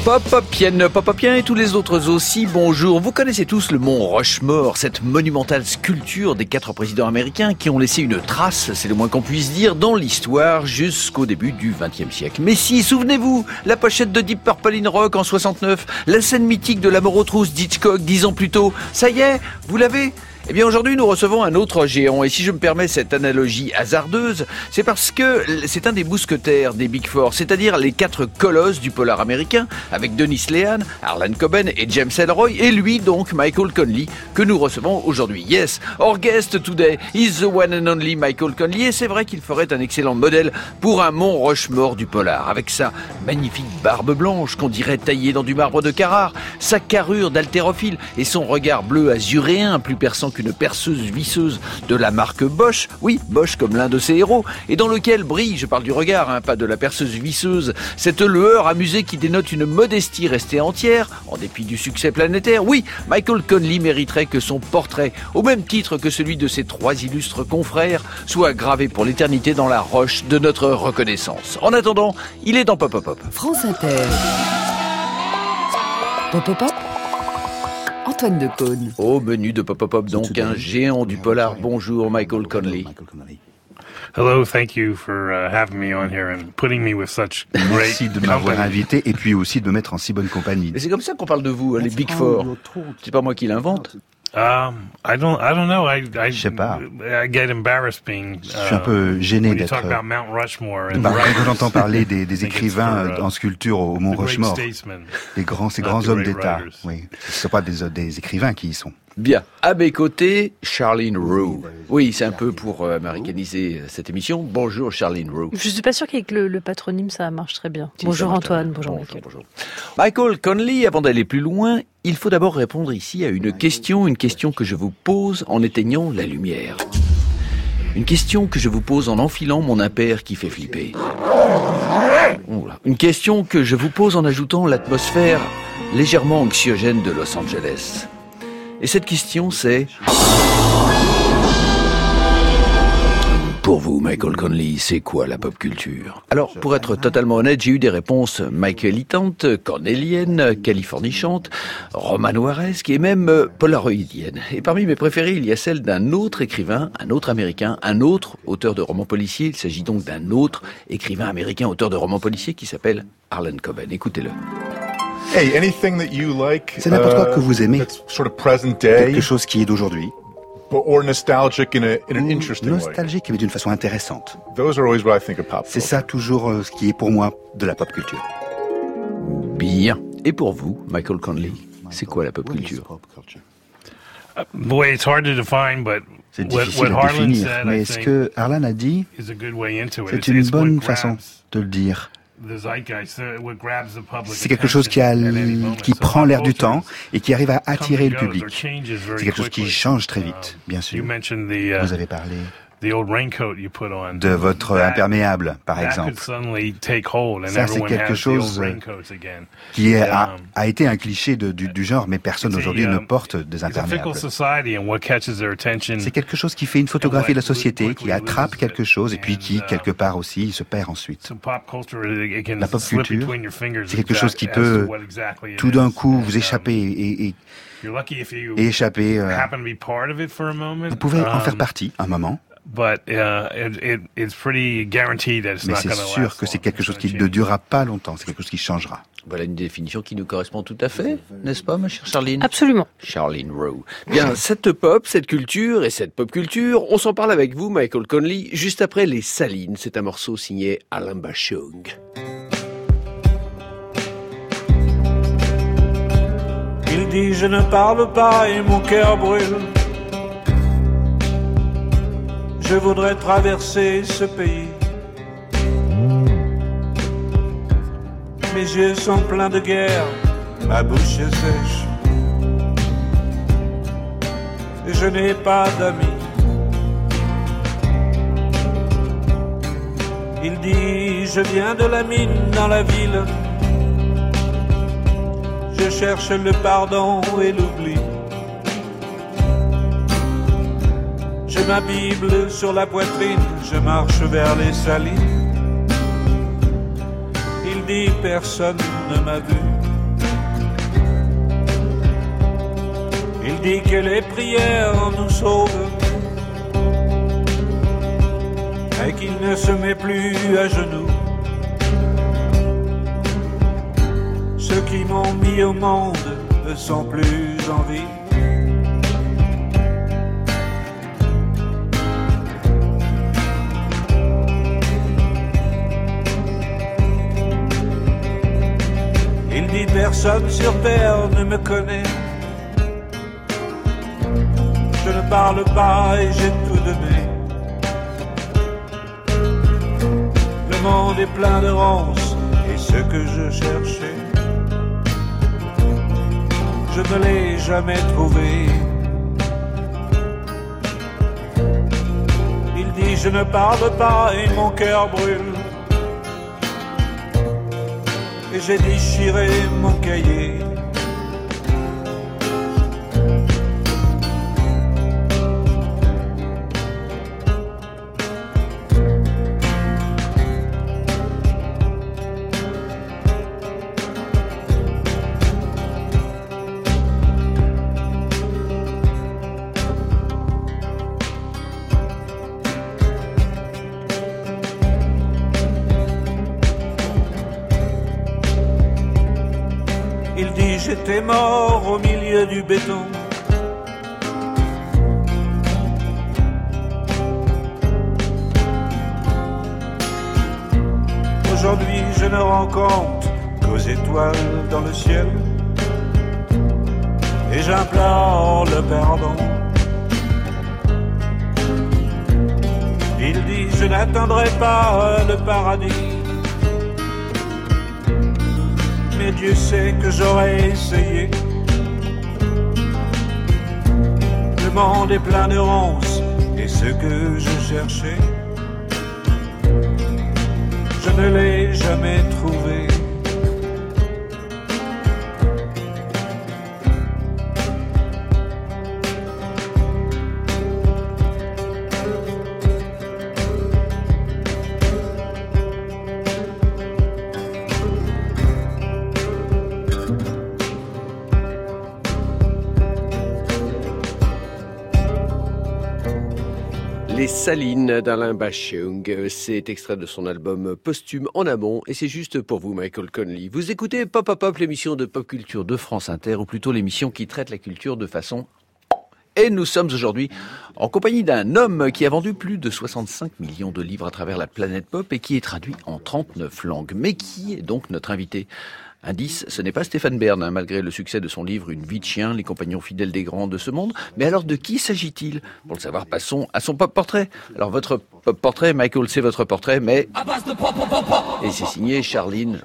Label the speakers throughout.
Speaker 1: Popopien et tous les autres aussi, bonjour. Vous connaissez tous le mont Rushmore, cette monumentale sculpture des 4 présidents américains qui ont laissé une trace, c'est le moins qu'on puisse dire, dans l'histoire jusqu'au début du XXe siècle. Mais si, souvenez-vous, la pochette de Deep Purple in Rock en 69, la scène mythique de la mort aux trousses d'Hitchcock 10 ans plus tôt, ça y est, vous l'avez ? Eh bien aujourd'hui nous recevons un autre géant et si je me permets cette analogie hasardeuse, c'est parce que c'est un des mousquetaires des Big Four, c'est-à-dire les 4 colosses du polar américain avec Dennis Lehan, Harlan Coben et James Ellroy et lui donc Michael Connelly que nous recevons aujourd'hui. Yes, our guest today is the one and only Michael Connelly et c'est vrai qu'il ferait un excellent modèle pour un mont Rushmore du polar avec sa magnifique barbe blanche qu'on dirait taillée dans du marbre de Carrare, sa carrure d'haltérophile et son regard bleu azuréen plus perçant qu'une perceuse visseuse de la marque Bosch, oui, Bosch comme l'un de ses héros, et dans lequel brille, je parle du regard, pas de la perceuse visseuse, cette lueur amusée qui dénote une modestie restée entière, en dépit du succès planétaire. Oui, Michael Connelly mériterait que son portrait, au même titre que celui de ses 3 illustres confrères, soit gravé pour l'éternité dans la roche de notre reconnaissance. En attendant, il est dans Pop Pop Pop.
Speaker 2: France Inter. Pop Pop Pop. Antoine Decaune.
Speaker 1: Au menu de Pop Pop Pop, donc un géant du polar. Bonjour Michael Connelly.
Speaker 3: Hello, thank you for having me on here and putting me with such great
Speaker 4: Merci de m'avoir invité et puis aussi de me mettre en si bonne compagnie.
Speaker 1: Et c'est comme ça qu'on parle de vous, les Big Four. C'est pas moi qui l'invente.
Speaker 3: I don't know.
Speaker 4: Je sais pas.
Speaker 3: I get embarrassed being.
Speaker 4: Je suis un peu gêné
Speaker 3: when you
Speaker 4: d'être.
Speaker 3: talk about Mount Rushmore and
Speaker 4: Quand j'entends parler des écrivains en sculpture au mont
Speaker 3: the great
Speaker 4: Rushmore,
Speaker 3: statesmen,
Speaker 4: ces
Speaker 3: not
Speaker 4: grands
Speaker 3: the
Speaker 4: hommes
Speaker 3: great
Speaker 4: d'État.
Speaker 3: writers.
Speaker 4: Oui, ce ne sont pas des écrivains qui y sont.
Speaker 1: Bien. À mes côtés, Charlene Roux. Oui, c'est un peu pour américaniser cette émission. Bonjour Charlene Roux.
Speaker 5: Je suis pas sûre qu'avec le patronyme ça marche très bien.
Speaker 1: Si,
Speaker 5: bonjour
Speaker 1: marche
Speaker 5: Antoine,
Speaker 1: bien.
Speaker 5: bonjour Michael.
Speaker 1: Bonjour. Michael Connelly, avant d'aller plus loin, il faut d'abord répondre ici à une question que je vous pose en éteignant la lumière. Une question que je vous pose en enfilant mon impair qui fait flipper. Une question que je vous pose en ajoutant l'atmosphère légèrement anxiogène de Los Angeles. Et cette question, c'est... Pour vous, Michael Connelly, c'est quoi la pop culture ? Alors, pour être totalement honnête, j'ai eu des réponses michaelitantes, cornéliennes, californichantes, romanoiresques et même polaroïdiennes. Et parmi mes préférées, il y a celle d'un autre écrivain, un autre américain, un autre auteur de romans policiers. Il s'agit donc d'un autre écrivain américain, auteur de romans policiers qui s'appelle Harlan Coben. Écoutez-le.
Speaker 6: Hey, anything that you like,
Speaker 4: C'est n'importe quoi que vous aimez,
Speaker 6: that's sort of present day,
Speaker 4: quelque chose qui est d'aujourd'hui,
Speaker 6: or nostalgic in an interesting way.
Speaker 4: nostalgique mais d'une façon intéressante.
Speaker 6: Those are always what I think of pop
Speaker 4: C'est
Speaker 6: culture.
Speaker 4: ça toujours ce qui est pour moi de la pop culture.
Speaker 1: Bien. Et pour vous, Michael Connelly, c'est quoi la pop culture ?
Speaker 3: Boy, it's hard to define, but
Speaker 4: C'est
Speaker 3: what
Speaker 4: difficile à
Speaker 3: Harlan
Speaker 4: définir,
Speaker 3: said,
Speaker 4: mais
Speaker 3: I
Speaker 4: ce
Speaker 3: think,
Speaker 4: que Harlan a dit,
Speaker 3: is a good way into it.
Speaker 4: c'est une
Speaker 3: It's what
Speaker 4: bonne
Speaker 3: grabs
Speaker 4: façon de le dire.
Speaker 3: the zeitgeist, what grabs the public
Speaker 4: C'est quelque chose qui prend l'air du temps et qui arrive à attirer le public. C'est quelque chose qui change très vite, bien sûr.
Speaker 3: You mentioned
Speaker 4: Vous avez parlé
Speaker 3: the old raincoat you put on.
Speaker 4: de votre imperméable, par
Speaker 3: That
Speaker 4: exemple,
Speaker 3: could suddenly take hold and
Speaker 4: Ça, c'est
Speaker 3: everyone
Speaker 4: quelque
Speaker 3: has the old
Speaker 4: chose,
Speaker 3: raincoats again.
Speaker 4: qui a été un cliché du genre, mais personne aujourd'hui ne porte des
Speaker 3: It's a fickle
Speaker 4: imperméables.
Speaker 3: society, and what catches their attention.
Speaker 4: C'est quelque chose qui fait une photographie de la société, qui attrape quelque chose et puis qui, quelque part aussi, se perd ensuite.
Speaker 3: So pop culture, it can
Speaker 4: La pop
Speaker 3: slip
Speaker 4: culture,
Speaker 3: between your fingers
Speaker 4: c'est quelque chose qui
Speaker 3: as to
Speaker 4: peut
Speaker 3: what exactly it
Speaker 4: tout d'un
Speaker 3: is.
Speaker 4: coup vous
Speaker 3: And,
Speaker 4: échapper et
Speaker 3: you're lucky if you
Speaker 4: échapper.
Speaker 3: happen to be part of it for a moment.
Speaker 4: Vous pouvez en faire partie un moment,
Speaker 3: But it's pretty guaranteed that it's
Speaker 4: mais
Speaker 3: not
Speaker 4: c'est
Speaker 3: going to
Speaker 4: sûr
Speaker 3: last
Speaker 4: que c'est
Speaker 3: long.
Speaker 4: quelque
Speaker 3: It's
Speaker 4: chose
Speaker 3: gonna
Speaker 4: qui ne
Speaker 3: change.
Speaker 4: durera pas longtemps, c'est quelque chose qui changera.
Speaker 1: Voilà une définition qui nous correspond tout à fait, n'est-ce pas, ma chère Charline ?
Speaker 5: Absolument.
Speaker 1: Charlene Roux. Bien, cette pop, cette culture et cette pop culture, on s'en parle avec vous, Michael Connelly, juste après Les Salines. C'est un morceau signé Alan Bashung.
Speaker 7: Il dit je ne parle pas et mon cœur brûle. Je voudrais traverser ce pays. Mes yeux sont pleins de guerre, ma bouche est sèche. Et je n'ai pas d'amis. Il dit je viens de la mine dans la ville. Je cherche le pardon et l'oubli. J'ai ma Bible sur la poitrine, je marche vers les salines. Il dit personne ne m'a vu. dit que les prières nous sauvent et qu'il ne se met plus à genoux. Ceux qui m'ont mis au monde ne sont plus en vie. Il dit personne sur terre ne me connaît. Je ne parle pas et j'ai tout donné. Le monde est plein de ronces et ce que je cherchais, je ne l'ai jamais trouvé. Il dit je ne parle pas et mon cœur brûle. Et j'ai déchiré mon cahier. Il dit j'étais mort au milieu du béton. Aujourd'hui je ne rends compte qu'aux étoiles dans le ciel. Et j'implore le pardon. Il dit je n'atteindrai pas le paradis. Mais Dieu sait que j'aurais essayé. Le monde est plein de ronces et ce que je cherchais, je ne l'ai jamais trouvé.
Speaker 8: Les Salines d'Alain Bashung, c'est extrait de son album posthume En amont, et c'est juste pour vous, Michael Connelly. Vous écoutez Pop Pop Pop, l'émission de pop culture de France Inter, ou plutôt l'émission qui traite la culture de façon... Et nous sommes aujourd'hui en compagnie d'un homme qui a vendu plus de 65 millions de livres à travers la planète pop et qui est traduit en 39 langues. Mais qui est donc notre invité ? Indice, ce n'est pas Stéphane Bern, malgré le succès de son livre Une vie de chien, les compagnons fidèles des grands de ce monde. Mais alors de qui s'agit-il ? Pour le savoir, passons à son pop-portrait. Alors votre pop-portrait, Michael, c'est votre portrait, mais... Et c'est signé Charline.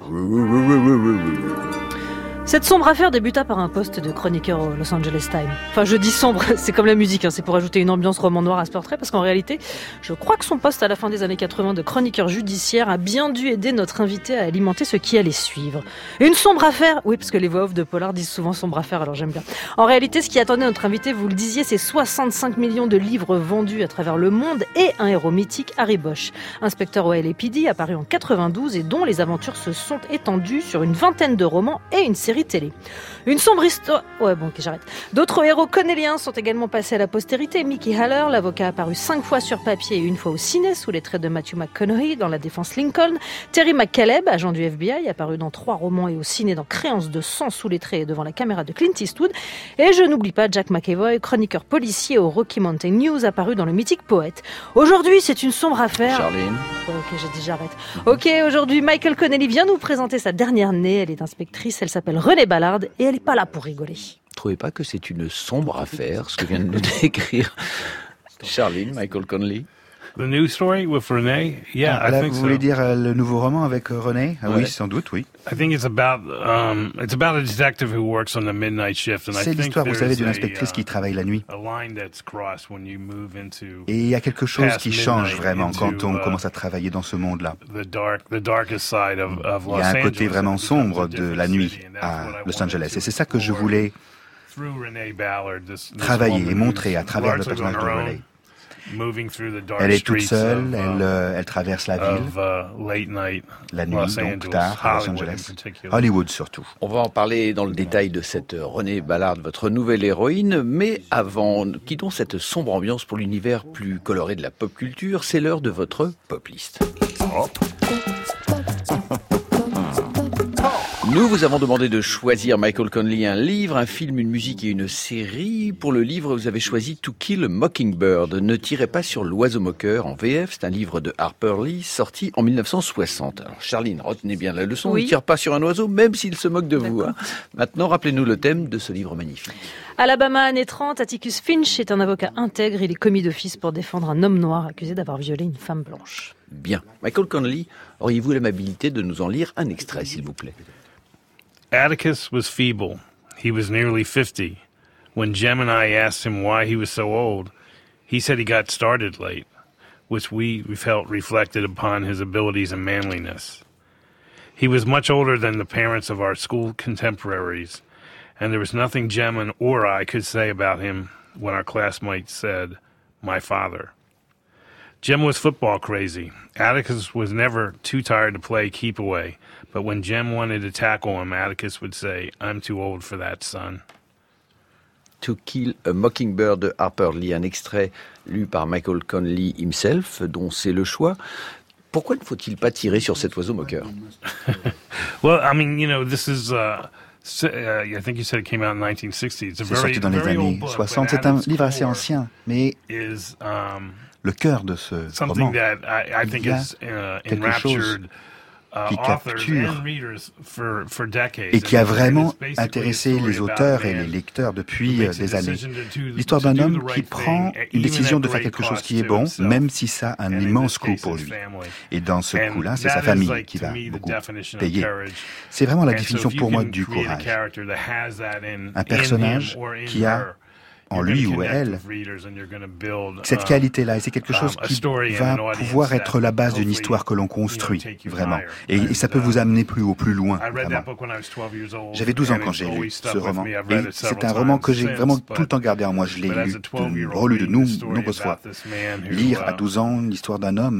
Speaker 5: Cette sombre affaire débuta par un poste de chroniqueur au Los Angeles Times. Enfin, je dis sombre, c'est comme la musique, c'est pour ajouter une ambiance roman noir à ce portrait, parce qu'en réalité, je crois que son poste à la fin des années 80 de chroniqueur judiciaire a bien dû aider notre invité à alimenter ce qui allait suivre. Une sombre affaire, oui, parce que les voix off de Pollard disent souvent sombre affaire, alors j'aime bien. En réalité, ce qui attendait notre invité, vous le disiez, c'est 65 millions de livres vendus à travers le monde et un héros mythique, Harry Bosch, inspecteur au LAPD, apparu en 92 et dont les aventures se sont étendues sur une vingtaine de romans et une série télé. Une sombre histoire... Ouais, bon, ok, j'arrête. D'autres héros connelliens sont également passés à la postérité. Mickey Haller, l'avocat apparu 5 fois sur papier et une fois au ciné, sous les traits de Matthew McConaughey dans La Défense Lincoln. Terry McCaleb, agent du FBI, apparu dans 3 romans et au ciné dans Créance de sang sous les traits et devant la caméra de Clint Eastwood. Et je n'oublie pas Jack McEvoy, chroniqueur policier au Rocky Mountain News, apparu dans Le Mythique Poète. Aujourd'hui, c'est une sombre affaire...
Speaker 1: Charline.
Speaker 5: Ouais, ok, j'ai dit j'arrête. Ok, aujourd'hui, Michael Connelly vient nous présenter sa dernière née. Elle est inspectrice, elle s'appelle Renée Ballard et elle n'est pas là pour rigoler.
Speaker 1: Trouvez pas que c'est une sombre affaire, ce que vient de nous décrire Charline, Michael Connelly?
Speaker 3: The new story with Renee? Yeah, I think
Speaker 4: vous
Speaker 3: so.
Speaker 4: voulez dire le nouveau roman avec Renée?
Speaker 1: Ouais.
Speaker 4: Oui, sans doute, oui.
Speaker 3: I think it's about a detective who works on the midnight shift, and I
Speaker 4: C'est
Speaker 3: think
Speaker 4: l'histoire, vous savez, d'une
Speaker 3: there's
Speaker 4: inspectrice qui travaille la nuit.
Speaker 3: a line that's crossed when you move into
Speaker 4: Et il y a quelque chose
Speaker 3: past
Speaker 4: qui change
Speaker 3: midnight
Speaker 4: vraiment quand on
Speaker 3: into,
Speaker 4: commence à travailler dans ce monde-là.
Speaker 3: the darkest side of
Speaker 4: Il
Speaker 3: Los
Speaker 4: y a un
Speaker 3: Angeles.
Speaker 4: côté vraiment
Speaker 3: It becomes
Speaker 4: sombre
Speaker 3: a
Speaker 4: de
Speaker 3: different
Speaker 4: la nuit
Speaker 3: city, and that's
Speaker 4: à
Speaker 3: what I
Speaker 4: Los
Speaker 3: wanted
Speaker 4: Angeles.
Speaker 3: to
Speaker 4: Et c'est ça que je
Speaker 3: explore
Speaker 4: voulais
Speaker 3: through Renee Ballard, this
Speaker 4: travailler
Speaker 3: woman
Speaker 4: et montrer à
Speaker 3: who's
Speaker 4: travers le
Speaker 3: largely
Speaker 4: personnage
Speaker 3: on
Speaker 4: de
Speaker 3: her own.
Speaker 4: Renée. Elle est toute seule, elle traverse la ville, la nuit, donc tard, à Los Angeles, Hollywood surtout.
Speaker 1: On va en parler dans le détail de cette Renée Ballard, votre nouvelle héroïne, mais avant, quittons cette sombre ambiance pour l'univers plus coloré de la pop culture, c'est l'heure de votre pop list. Nous vous avons demandé de choisir, Michael Connelly, un livre, un film, une musique et une série. Pour le livre, vous avez choisi To Kill a Mockingbird, Ne tirez pas sur l'oiseau moqueur en VF. C'est un livre de Harper Lee sorti en 1960. Alors Charline, retenez bien la leçon,
Speaker 5: Oui.
Speaker 1: Ne tire pas sur un oiseau même s'il se moque de vous. Hein. Maintenant, rappelez-nous le thème de ce livre magnifique.
Speaker 5: Alabama, années 30, Atticus Finch est un avocat intègre. Il est commis d'office pour défendre un homme noir accusé d'avoir violé une femme blanche.
Speaker 1: Bien. Michael Connelly, auriez-vous l'amabilité de nous en lire un extrait, s'il vous plaît?
Speaker 3: Atticus was feeble. He was nearly 50. When Jem and I asked him why he was so old, he said he got started late, which we felt reflected upon his abilities and manliness. He was much older than the parents of our school contemporaries, and there was nothing Jem or I could say about him when our classmates said, "My father." Jem was football crazy. Atticus was never too tired to play keep away, but when Jem wanted to tackle him, Atticus would say, "I'm too old for that, son."
Speaker 1: To Kill a Mockingbird de Harper Lee, un extrait lu par Michael Connelly himself, dont c'est le choix. Pourquoi ne faut-il pas tirer sur cet oiseau moqueur?
Speaker 3: Well, I mean, this is, I think you said it came out in 1960. It's a
Speaker 4: C'est sorti dans les années 60. C'est un livre assez ancien, mais le cœur de ce roman, il y a quelque chose qui capture et qui a vraiment intéressé les auteurs et les lecteurs depuis des années. L'histoire d'un homme qui prend une décision de faire quelque chose qui est bon, même si ça a un immense coût pour lui. Et dans ce coup-là, c'est sa famille qui va beaucoup payer. C'est vraiment la définition pour moi du courage. Un personnage qui a en lui ou elle cette qualité-là, et c'est quelque chose qui va pouvoir être la base d'une histoire que l'on construit, vraiment. Et ça peut vous amener plus haut, plus loin, vraiment. J'avais 12 ans quand j'ai lu ce roman, et c'est un roman que j'ai vraiment tout le temps gardé en moi. Je l'ai lu, relu de nombreuses fois. Lire à 12 ans l'histoire d'un homme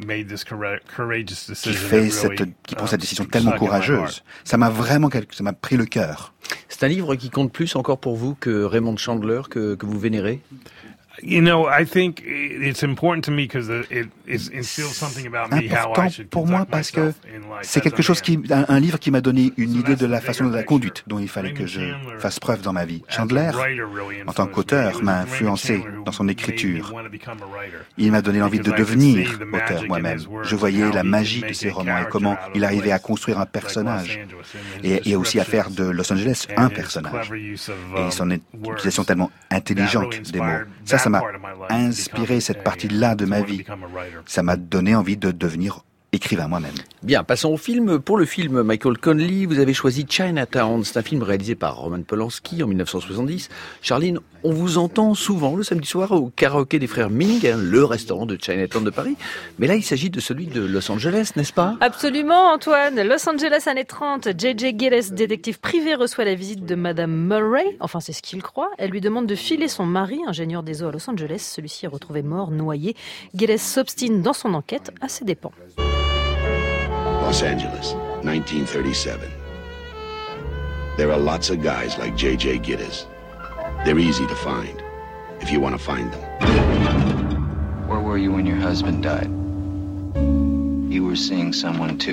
Speaker 4: qui prend cette décision tellement courageuse, ça m'a pris le cœur.
Speaker 1: C'est un livre qui compte plus encore pour vous que Raymond Chandler, que vous vénérez?
Speaker 3: I think it's important to me because it instills something about me how I should
Speaker 4: pour moi parce que c'est quelque chose un livre qui m'a donné une idée de la façon de la conduite dont il fallait que je fasse preuve dans ma vie. Chandler, en tant qu'auteur, m'a influencé dans son écriture. Il m'a donné l'envie de devenir auteur moi-même. Je voyais la magie de ses romans et comment il arrivait à construire un personnage et aussi à faire de Los Angeles un personnage. Et son utilisation tellement intelligente des mots. Ça m'a inspiré cette partie-là de ma vie. Ça m'a donné envie de devenir écrivain moi-même.
Speaker 1: Bien, passons au film. Pour le film Michael Connelly, vous avez choisi Chinatown. C'est un film réalisé par Roman Polanski en 1970. Charline, on vous entend souvent le samedi soir au karaoké des frères Ming, le restaurant de Chinatown de Paris. Mais là, il s'agit de celui de Los Angeles, n'est-ce pas?
Speaker 5: Absolument, Antoine. Los Angeles, années 30. J.J. Gillis, détective privé, reçoit la visite de Madame Murray. Enfin, c'est ce qu'il croit. Elle lui demande de filer son mari, ingénieur des eaux à Los Angeles. Celui-ci est retrouvé mort, noyé. Gillis s'obstine dans son enquête à ses dépens.
Speaker 9: Los Angeles, 1937. There are lots of guys like J.J. Giddes. They're easy to find, if you want to find them.
Speaker 10: Where were you when your husband died? You were seeing someone too.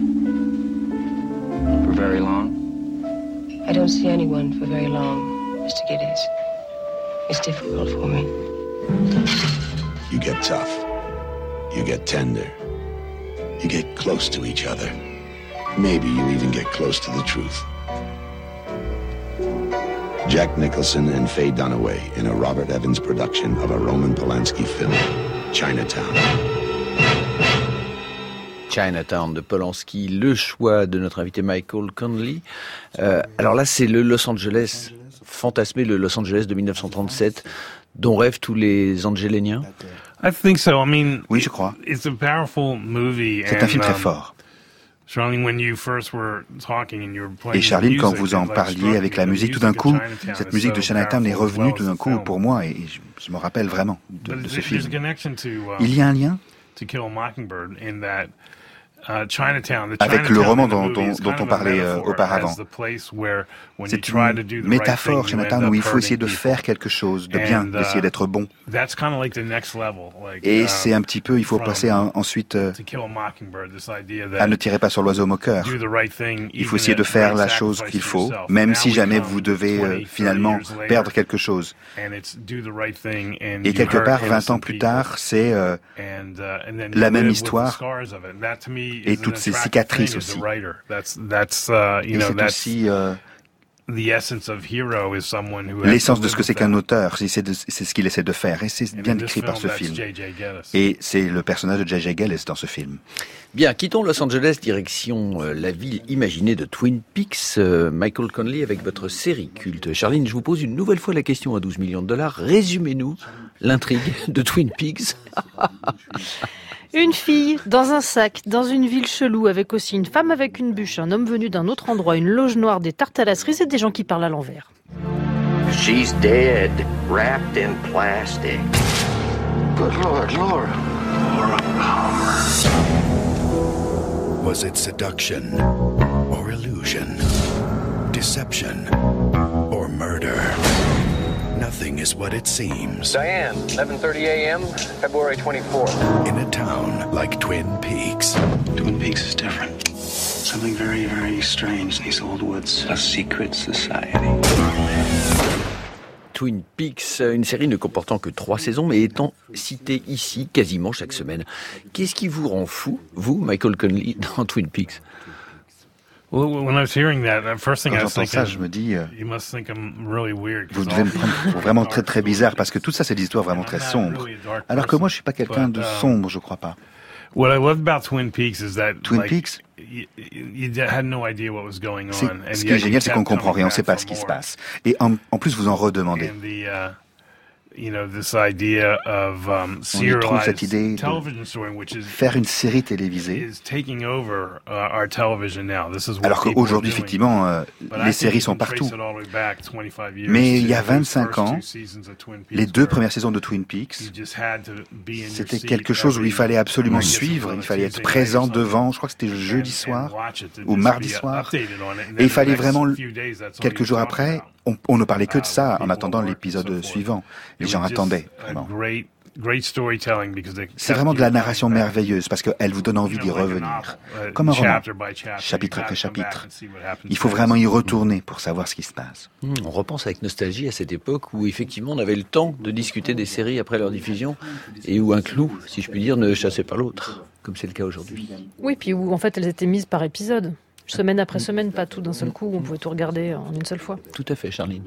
Speaker 10: For very long?
Speaker 11: I don't see anyone for very long, Mr. Giddes. It's difficult for me.
Speaker 9: You get tough. You get tender. You get close to each other. Maybe you even get close to the truth. Jack Nicholson and Faye Dunaway in a Robert Evans production of a Roman Polanski film, Chinatown.
Speaker 1: Chinatown de Polanski, le choix de notre invité Michael Connelly. Alors là, c'est le Los Angeles, fantasmé le Los Angeles de 1937, dont rêvent tous les Angéléniens.
Speaker 3: I think so. I mean,
Speaker 4: oui, je crois.
Speaker 3: It's a powerful movie.
Speaker 4: C'est un film très fort. Et Charline, quand vous en parliez avec la musique, tout d'un coup, cette musique de Chinatown est revenue tout d'un coup pour moi, et je me rappelle vraiment de ce film. Il y a un lien avec le roman dont on parlait auparavant. C'est une métaphore, Chinatown, où il faut essayer de faire quelque chose de bien, d'essayer d'être bon. Et c'est un petit peu, il faut passer ensuite à ne tirer pas sur l'oiseau moqueur. Il faut essayer de faire la chose qu'il faut, même si jamais vous devez finalement perdre quelque chose. Et quelque part, 20 ans plus tard, c'est la même histoire et toutes ces cicatrices aussi. Et c'est aussi l'essence de ce que c'est qu'un auteur, c'est ce qu'il essaie de faire, et c'est bien décrit par ce film. Et c'est le personnage de J.J. Gillis dans ce film.
Speaker 1: Bien, quittons Los Angeles, direction la ville imaginée de Twin Peaks. Michael Connelly avec votre série culte. Charline, je vous pose une nouvelle fois la question à 12 millions de $. Résumez-nous l'intrigue de Twin Peaks.
Speaker 5: Une fille dans un sac, dans une ville chelou, avec aussi une femme avec une bûche, un homme venu d'un autre endroit, une loge noire, des tartes à la cerise et des gens qui parlent à l'envers.
Speaker 12: She's dead, wrapped in plastic. Good Lord, Laura. Laura Palmer.
Speaker 13: Was it seduction or illusion? Deception or murder? Nothing is what it seems.
Speaker 14: Diane, 11:30 a.m., February 24th.
Speaker 13: In a town like Twin Peaks.
Speaker 15: Twin Peaks is different. Something very, very strange in these old woods.
Speaker 12: A secret society.
Speaker 1: Twin Peaks, une série ne comportant que 3 saisons, mais étant citée ici quasiment chaque semaine. Qu'est-ce qui vous rend fou, vous, Michael Connelly, dans Twin Peaks?
Speaker 3: Quand j'entends
Speaker 4: ça, je me dis, vous devez me prendre pour vraiment très très bizarre, parce que tout ça, c'est des histoires vraiment très sombres. Alors que moi, je suis pas quelqu'un de sombre, je crois pas.
Speaker 3: What I love about Twin Peaks is that
Speaker 4: Twin Peaks,
Speaker 3: you had no idea what was going on.
Speaker 4: Ce qui est génial, c'est qu'on comprend rien, on sait pas ce qui se passe. Et en plus, vous en redemandez. On y trouve cette idée de faire une série télévisée. Alors qu'aujourd'hui, effectivement, les séries sont partout. Mais il y a 25 ans, les 2 premières saisons de Twin Peaks, c'était quelque chose où il fallait absolument suivre, il fallait être présent devant, je crois que c'était jeudi soir ou mardi soir. Et il fallait vraiment, quelques jours après, on ne parlait que de ça en attendant l'épisode suivant. Les gens attendaient, vraiment. C'est vraiment de la narration merveilleuse parce qu'elle vous donne envie d'y revenir. Comme un roman, chapitre après chapitre. Il faut vraiment y retourner pour savoir ce qui se passe.
Speaker 1: On repense avec nostalgie à cette époque où effectivement on avait le temps de discuter des séries après leur diffusion et où un clou, si je puis dire, ne chassait pas l'autre, comme c'est le cas aujourd'hui.
Speaker 5: Oui, puis où en fait elles étaient mises par épisode. Semaine après semaine, pas tout d'un seul coup, on pouvait tout regarder en une seule fois.
Speaker 1: Tout à fait, Charline.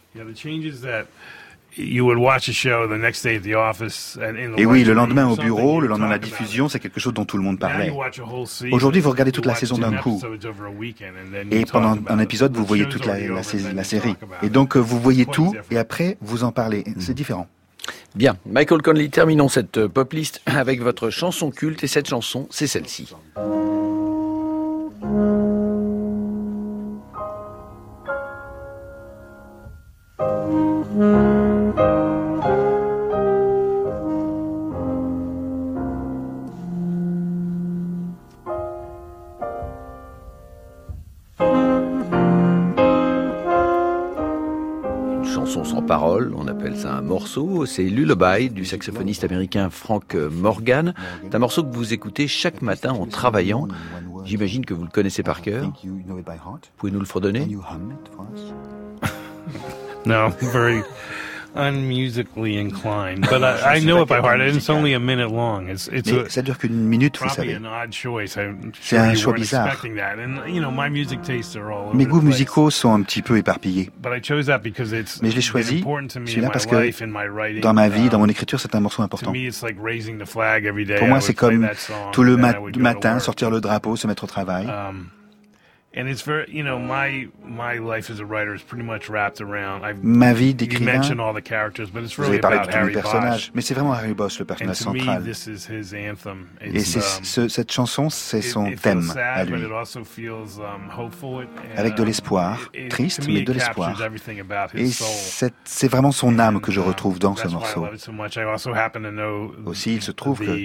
Speaker 4: Et oui, le lendemain au bureau, le lendemain de la diffusion, c'est quelque chose dont tout le monde parlait. Aujourd'hui, vous regardez toute la saison d'un coup. Et pendant un épisode, vous voyez toute la série. Et donc, vous voyez tout, et après, vous en parlez. C'est différent.
Speaker 1: Bien, Michael Connelly, terminons cette pop list avec votre chanson culte, et cette chanson, c'est celle-ci. Sans parole, on appelle ça un morceau, c'est Lullaby du saxophoniste américain Frank Morgan. C'est un morceau que vous écoutez chaque matin en travaillant. J'imagine que vous le connaissez par cœur. Pouvez nous le fredonner?
Speaker 3: No, very unmusically inclined, but I know it by heart. It's only a minute long.
Speaker 4: Mais ça dure qu'une minute, vous savez. C'est un choix bizarre. Mes goûts musicaux sont un petit peu éparpillés. Mais je l'ai choisi, celui-là, parce que dans ma vie, dans mon écriture, c'est un morceau important. Pour moi, c'est comme tout le matin, sortir le drapeau, se mettre au travail.
Speaker 3: And it's very, you know, my life as a writer is pretty much wrapped around.
Speaker 4: Ma vie d'écrivain.
Speaker 3: You mentioned all the characters, but it's
Speaker 4: Vous
Speaker 3: really
Speaker 4: avez parlé
Speaker 3: about
Speaker 4: de tous les
Speaker 3: Harry
Speaker 4: personnages,
Speaker 3: Bosch.
Speaker 4: mais c'est vraiment Harry Bosch le personnage
Speaker 3: And to
Speaker 4: central.
Speaker 3: me, this is his anthem.
Speaker 4: Et cette chanson, c'est son thème à lui. Avec de l'espoir, triste, mais de l'espoir. Et c'est vraiment son âme que je retrouve dans ce morceau. Aussi, il se trouve que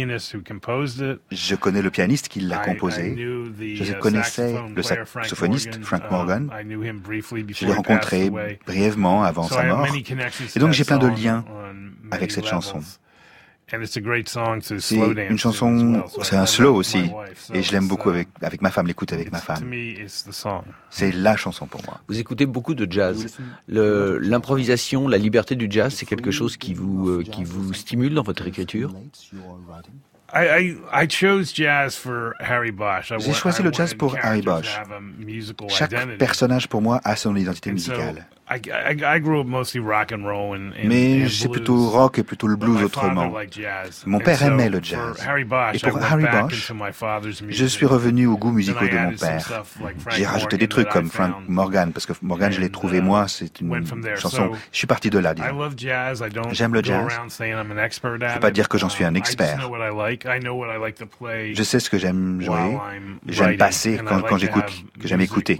Speaker 4: je connais le pianiste qui l'a composé. Je connaissais le saxophoniste Frank Morgan. Je l'ai rencontré brièvement avant sa mort. Et donc j'ai plein de liens avec cette chanson. C'est une chanson, c'est un slow aussi, et je l'aime beaucoup avec ma femme, l'écoute avec ma femme. C'est la chanson pour moi.
Speaker 8: Vous écoutez beaucoup de jazz. L'improvisation, la liberté du jazz, c'est quelque chose qui vous stimule dans votre écriture?
Speaker 3: I chose jazz for Harry Bosch.
Speaker 4: J'ai choisi le jazz pour Harry Bosch. Chaque personnage pour moi a son identité musicale.
Speaker 3: I grew up mostly rock and roll
Speaker 4: Mais c'est plutôt rock et plutôt le blues autrement. Mon père aimait le jazz. Et pour Harry Bosch, je suis revenu aux goûts musicaux de mon père. J'ai rajouté des trucs comme Frank Morgan, parce que Morgan, je l'ai trouvé moi, c'est une chanson. Je suis parti de là, disons. J'aime le jazz. Je ne veux pas dire que j'en suis un expert. Je sais ce que j'aime jouer, j'aime passer quand j'écoute, que j'aime écouter.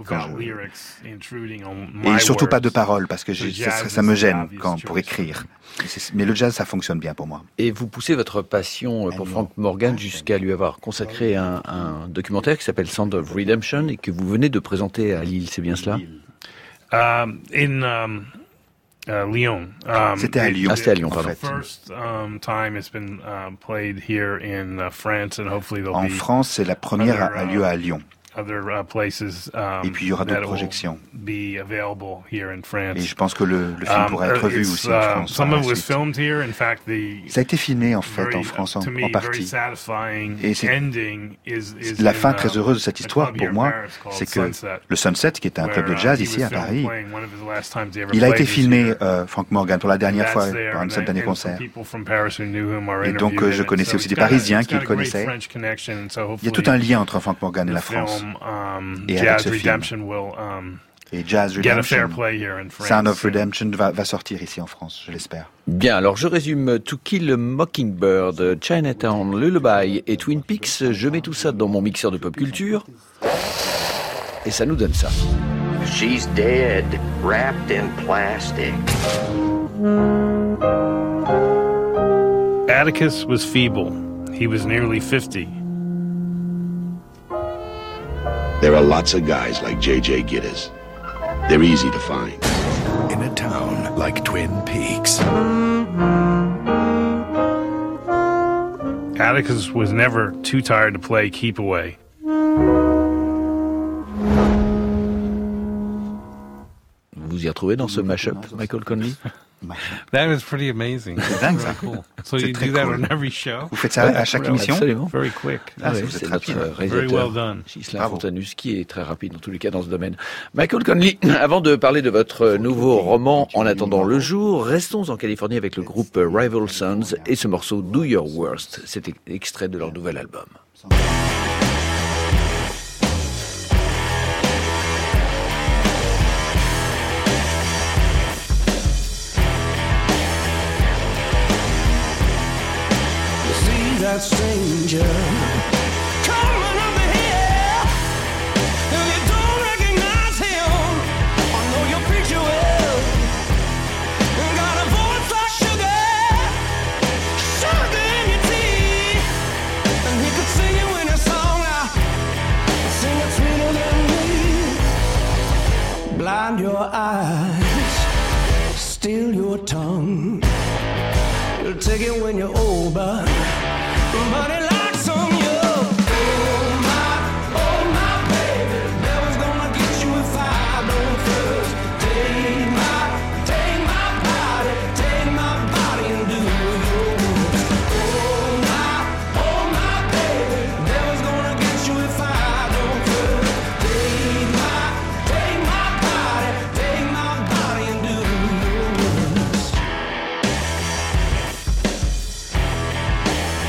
Speaker 4: Et surtout pas de paroles, parce que ça me gêne pour écrire. Mais le jazz, ça fonctionne bien pour moi.
Speaker 8: Et vous poussez votre passion pour Frank Morgan jusqu'à lui avoir consacré un documentaire qui s'appelle Sound of Redemption et que vous venez de présenter à Lille, c'est bien cela?
Speaker 3: Lyon.
Speaker 4: C'était à Lyon.
Speaker 8: C'était à Lyon, pardon.
Speaker 4: En France, c'est la première a lieu à Lyon. Et puis il y aura d'autres projections. Et je pense que le film pourra être vu aussi en France. Ça a été filmé en fait en France en partie. Et la fin très heureuse de cette histoire pour moi, c'est que le Sunset, qui est un club de jazz ici à Paris, il a été filmé, Frank Morgan, pour la dernière fois, pour un de ses derniers concerts. Et donc je connaissais aussi des Parisiens qui le connaissaient. Il y a tout un lien entre Frank Morgan et la France. Et avec ce film. Et Jazz Redemption, Sound of Redemption va sortir ici en France, je l'espère.
Speaker 8: Bien, alors je résume To Kill a Mockingbird, Chinatown, Lullaby et Twin Peaks. Je mets tout ça dans mon mixeur de pop culture. Et ça nous donne ça.
Speaker 12: She's dead, wrapped in plastic.
Speaker 3: Atticus was feeble. He was nearly 50.
Speaker 9: There are lots of guys like J.J. Gittes. They're easy to find.
Speaker 13: In a town like Twin Peaks.
Speaker 3: Atticus was never too tired to play keep away.
Speaker 8: Vous y retrouvez dans ce mashup, Michael Conley?
Speaker 3: That was pretty amazing.
Speaker 4: C'est dingue ça.
Speaker 3: Cool. So you do that on every show?
Speaker 4: Vous faites ça à chaque émission?
Speaker 8: Absolument.
Speaker 3: Very quick.
Speaker 8: C'est notre réalisateur,
Speaker 3: Very well done.
Speaker 8: Ghislain Fontanus, qui est très rapide dans tous les cas dans ce domaine. Michael Conley, avant de parler de votre nouveau roman En attendant le jour, restons en Californie avec le groupe Rival Sons et ce morceau Do Your Worst. C'est extrait de leur nouvel album.
Speaker 16: That stranger coming over here, and you don't recognize him. I know your preacher well. Got a voice like sugar, sugar in your tea, and he could sing you in a song. Sing it sweeter than me. Blind your eyes, steal your tongue. You'll take it when you're old, but it likes on you. Oh my baby, devil's gonna get you if I don't first. Take my body and do yours. Oh my baby, devil's gonna get you if I don't first. Take my body and do yours.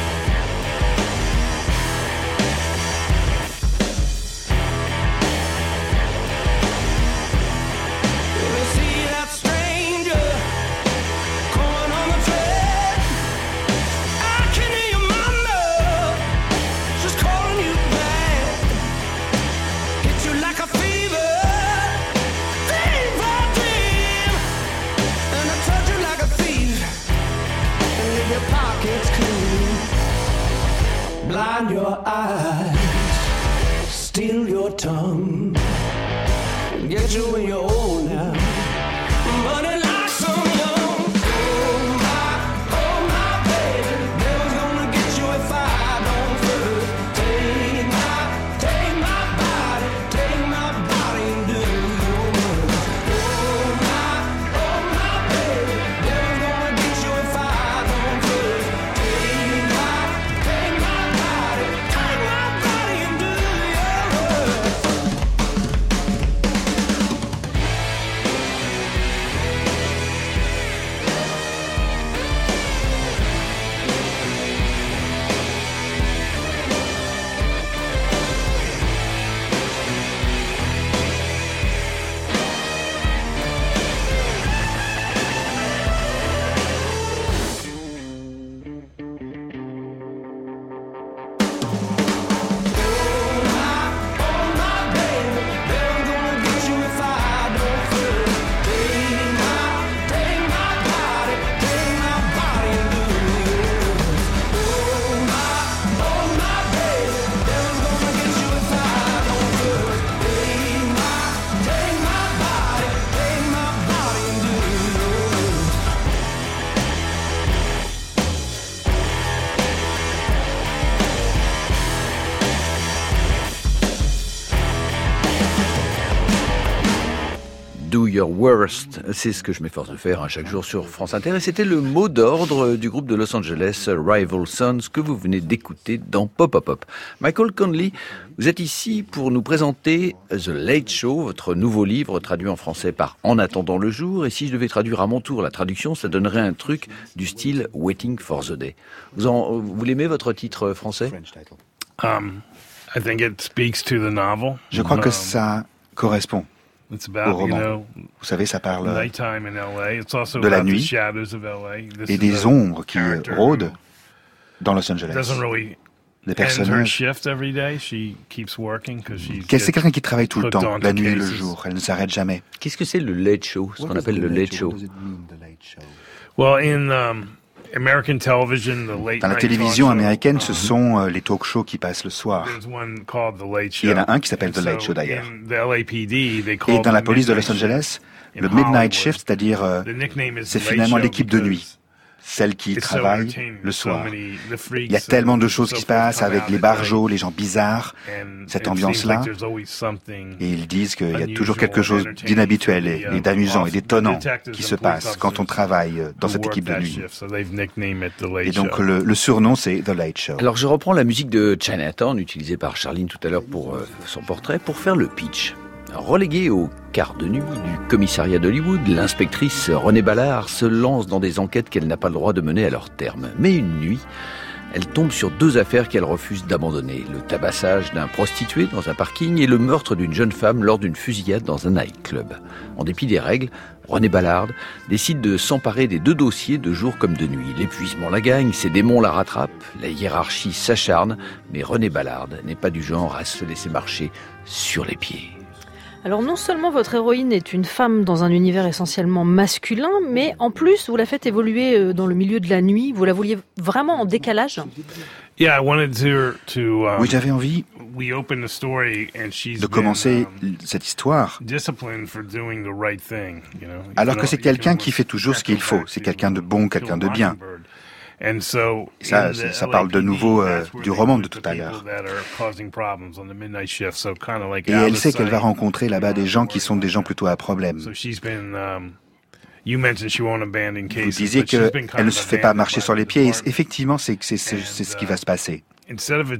Speaker 16: blind your eyes, steal your tongue, get you when you're old now. But it like some young, oh my baby, devil's gonna get you if I don't first take my body and do your work. Oh my baby, devil's gonna get you if I don't first take my body and do your work.
Speaker 1: Do Your Worst, c'est ce que je m'efforce de faire chaque jour sur France Inter. Et c'était le mot d'ordre du groupe de Los Angeles, Rival Sons, que vous venez d'écouter dans Pop Pop Pop. Michael Conley, vous êtes ici pour nous présenter The Late Show, votre nouveau livre traduit en français par En attendant le jour. Et si je devais traduire à mon tour la traduction, ça donnerait un truc du style Waiting for the Day. Vous l'aimez, votre titre français?
Speaker 3: I think it speaks to the novel.
Speaker 4: Je crois que ça correspond au roman. Vous savez, ça parle de la nuit et des ombres qui rôdent dans Los Angeles. Les personnages. C'est quelqu'un qui travaille tout le temps, la nuit et le jour. Elle ne s'arrête jamais.
Speaker 1: Qu'est-ce que c'est le Late Show, ce qu'on appelle le Late Show?
Speaker 4: Dans la télévision américaine, ce sont les talk shows qui passent le soir. Il y en a un qui s'appelle The Late Show d'ailleurs. Et dans la police de Los Angeles, le Midnight Shift, c'est-à-dire c'est finalement l'équipe de nuit, celle qui travaille le soir. Il y a tellement de choses qui se passent avec les barjots, les gens bizarres, cette ambiance-là. Et ils disent qu'il y a toujours quelque chose d'inhabituel et d'amusant et d'étonnant qui se passe quand on travaille dans cette équipe de nuit. Et donc le surnom, c'est The Late Show.
Speaker 1: Alors je reprends la musique de Chinatown, utilisée par Charline tout à l'heure pour son portrait, pour faire le pitch. Reléguée au quart de nuit du commissariat d'Hollywood, l'inspectrice Renée Ballard se lance dans des enquêtes qu'elle n'a pas le droit de mener à leur terme. Mais une nuit, elle tombe sur deux affaires qu'elle refuse d'abandonner. Le tabassage d'un prostitué dans un parking et le meurtre d'une jeune femme lors d'une fusillade dans un nightclub. En dépit des règles, Renée Ballard décide de s'emparer des deux dossiers de jour comme de nuit. L'épuisement la gagne, ses démons la rattrapent, la hiérarchie s'acharne, mais Renée Ballard n'est pas du genre à se laisser marcher sur les pieds.
Speaker 5: Alors non seulement votre héroïne est une femme dans un univers essentiellement masculin, mais en plus vous la faites évoluer dans le milieu de la nuit. Vous la vouliez vraiment en décalage?
Speaker 3: Oui,
Speaker 4: j'avais envie de commencer cette histoire alors que c'est quelqu'un qui fait toujours ce qu'il faut. C'est quelqu'un de bon, quelqu'un de bien. Ça parle de nouveau du roman de tout à l'heure. Et elle sait qu'elle va rencontrer là-bas des gens qui sont des gens plutôt à problème. Vous disiez qu'elle ne se fait pas marcher sur les pieds. Et effectivement, c'est ce qui va se passer. Mais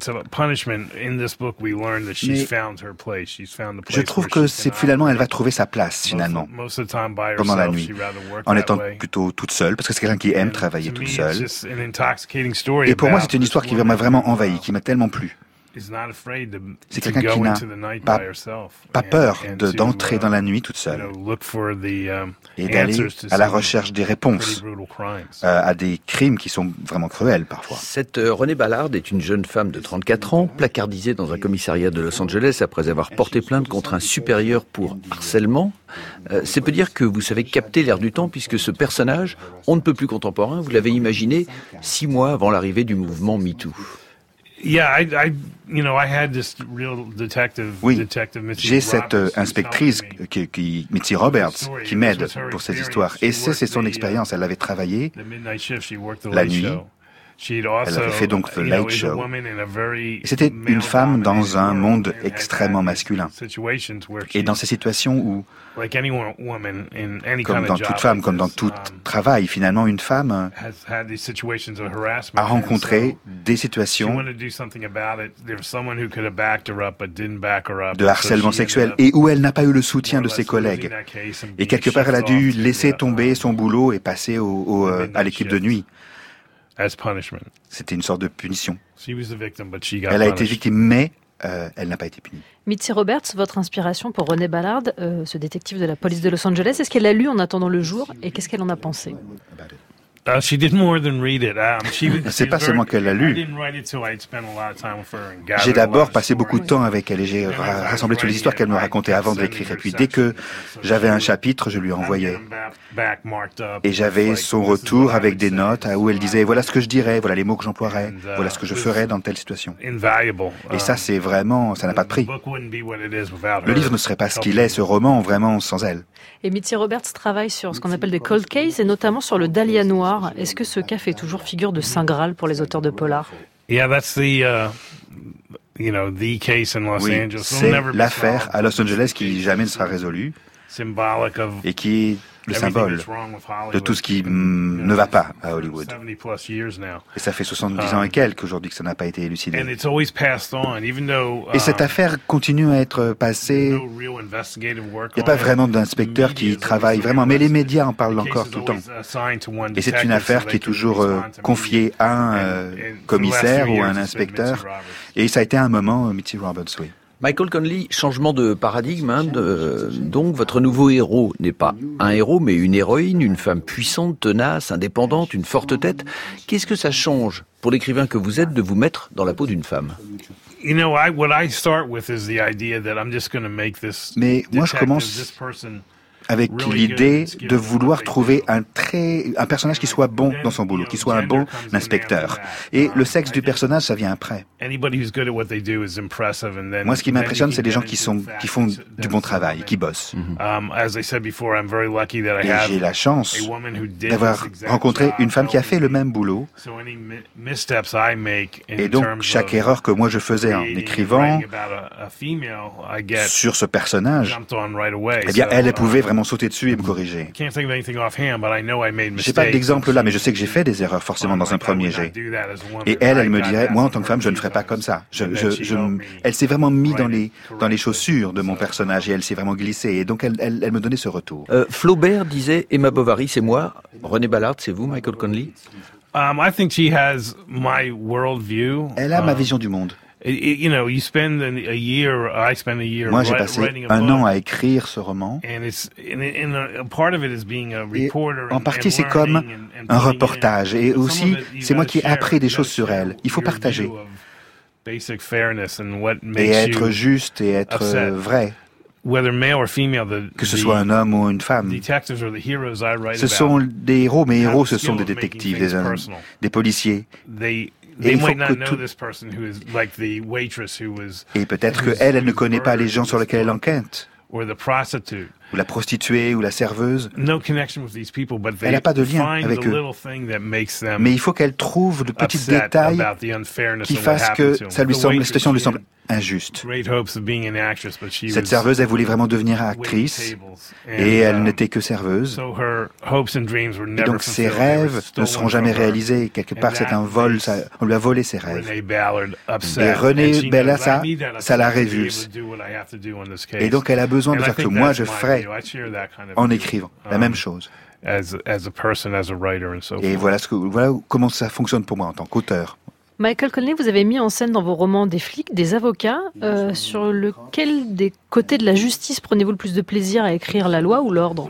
Speaker 4: je trouve que finalement, elle va trouver sa place, finalement, pendant la nuit, en étant plutôt toute seule, parce que c'est quelqu'un qui aime travailler toute seule. Et pour moi, c'est une histoire qui m'a vraiment envahi, qui m'a tellement plu. C'est quelqu'un qui n'a pas peur d'entrer dans la nuit toute seule et d'aller à la recherche des réponses à des crimes qui sont vraiment cruels parfois.
Speaker 1: Cette Renée Ballard est une jeune femme de 34 ans, placardisée dans un commissariat de Los Angeles après avoir porté plainte contre un supérieur pour harcèlement. C'est peu dire que vous savez capter l'air du temps puisque ce personnage, on ne peut plus contemporain, vous l'avez imaginé 6 mois avant l'arrivée du mouvement MeToo.
Speaker 4: Oui, j'ai cette inspectrice, Mitzi Roberts, qui m'aide pour ces histoires. Et c'est son expérience. Elle avait travaillé la nuit. Elle avait fait donc The Late Show. Et c'était une femme dans un monde extrêmement masculin. Et dans ces situations où, comme dans toute femme, comme dans tout travail, finalement, une femme a rencontré des situations de harcèlement sexuel et où elle n'a pas eu le soutien de ses collègues. Et quelque part, elle a dû laisser tomber son boulot et passer à l'équipe de nuit. C'était une sorte de punition. Elle a été victime, mais elle n'a pas été punie.
Speaker 5: Mitzi Roberts, votre inspiration pour René Ballard, ce détective de la police de Los Angeles, est-ce qu'elle l'a lu en attendant le jour et qu'est-ce qu'elle en a pensé?
Speaker 4: C'est pas seulement qu'elle l'a lu. J'ai d'abord passé beaucoup de temps avec elle et j'ai rassemblé toutes les histoires qu'elle me racontait avant de l'écrire. Et puis dès que j'avais un chapitre, je lui envoyais. Et j'avais son retour avec des notes où elle disait voilà ce que je dirais, voilà les mots que j'emploierais, voilà ce que je ferais dans telle situation. Et ça, c'est vraiment, ça n'a pas de prix. Le livre ne serait pas ce qu'il est, ce roman, vraiment sans elle.
Speaker 5: Et Mitzi Roberts travaille sur ce qu'on appelle des cold cases et notamment sur le Dahlia noir. Est-ce que ce cas fait toujours figure de Saint Graal pour les auteurs de polar?
Speaker 3: Oui, c'est
Speaker 4: l'affaire à Los Angeles qui jamais ne sera résolue et qui est le symbole de tout ce qui ne va pas à Hollywood. Et ça fait 70 ans et quelques aujourd'hui que ça n'a pas été élucidé. Et cette affaire continue à être passée. Il n'y a pas vraiment d'inspecteur qui travaille vraiment, mais les médias en parlent encore tout le temps. Et c'est une affaire qui est toujours confiée à un commissaire ou à un inspecteur. Et ça a été un moment, Mitzi Roberts, oui.
Speaker 1: Michael Connelly, changement de paradigme. Donc, votre nouveau héros n'est pas un héros, mais une héroïne, une femme puissante, tenace, indépendante, une forte tête. Qu'est-ce que ça change pour l'écrivain que vous êtes de vous mettre dans la peau d'une femme?
Speaker 4: Mais moi, je commence avec l'idée de vouloir trouver un personnage qui soit bon dans son boulot, qui soit un bon inspecteur. Et le sexe du personnage, ça vient après. Moi, ce qui m'impressionne, c'est les gens qui font du bon travail, qui bossent. Et j'ai la chance d'avoir rencontré une femme qui a fait le même boulot. Et donc, chaque erreur que moi je faisais en écrivant sur ce personnage, eh bien, elle pouvait vraiment sauter dessus et me corriger. J'ai pas d'exemple là, mais je sais que j'ai fait des erreurs forcément dans un premier jet. Et elle me dirait, moi en tant que femme, je ne ferais pas comme ça. Elle s'est vraiment mise dans les chaussures de mon personnage et elle s'est vraiment glissée. Et donc elle me donnait ce retour.
Speaker 1: Flaubert disait Emma Bovary, c'est moi. René Ballard, c'est vous, Michael Connelly?
Speaker 3: I think she has my worldview.
Speaker 4: Elle a ma vision du monde.
Speaker 3: Moi, j'ai passé
Speaker 4: un an à écrire ce roman. Et en partie, c'est comme un reportage. Et aussi, c'est moi qui ai appris des choses sur elle. Il faut partager. Et être juste et être vrai. Que ce soit un homme ou une femme. Ce sont des héros, mais héros, ce sont des détectives, des policiers. Et il faut que Et peut-être qu'elle ne connaît pas les gens sur lesquels elle enquête. Ou la prostituée, ou la serveuse. Elle n'a pas de lien avec eux. Mais il faut qu'elle trouve le petit détail qui fasse que la situation lui semble injuste. Cette serveuse, elle voulait vraiment devenir actrice et elle n'était que serveuse. Et donc ses rêves ne seront jamais réalisés. Quelque part, c'est un vol, on lui a volé ses rêves. Et René Ballard, ça la révulse. Et donc elle a besoin de faire que moi je ferai en écrivant la même chose. Et voilà comment ça fonctionne pour moi en tant qu'auteur.
Speaker 5: Michael Connelly, vous avez mis en scène dans vos romans des flics, des avocats. Sur lequel des côtés de la justice prenez-vous le plus de plaisir à écrire, la loi ou l'ordre?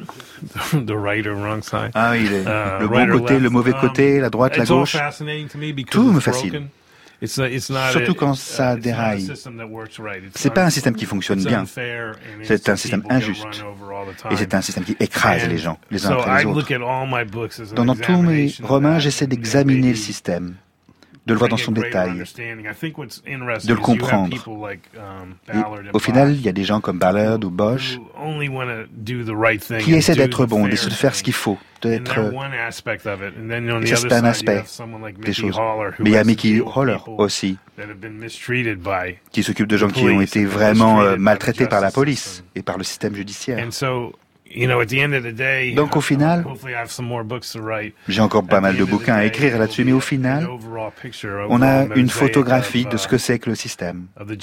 Speaker 4: Ah oui, le bon côté, le mauvais côté, la droite, la gauche. Tout me fascine. Surtout quand ça déraille. C'est pas un système qui fonctionne bien. C'est un système injuste. Et c'est un système qui écrase les gens, les uns après les autres. Dans tous mes romans, j'essaie d'examiner le système. de le voir dans son détail, de le comprendre. Et au final, il y a des gens comme Ballard ou Bosch qui essaient d'être bons, d'essaient de faire ce qu'il faut, d'être... Et ça, c'est un aspect des choses. Mais il y a Mickey Haller aussi, qui s'occupe de gens qui ont été vraiment maltraités par la police et par le système judiciaire. Donc au final, j'ai encore pas mal de bouquins à écrire là-dessus, mais au final, on a une photographie de ce que c'est que le système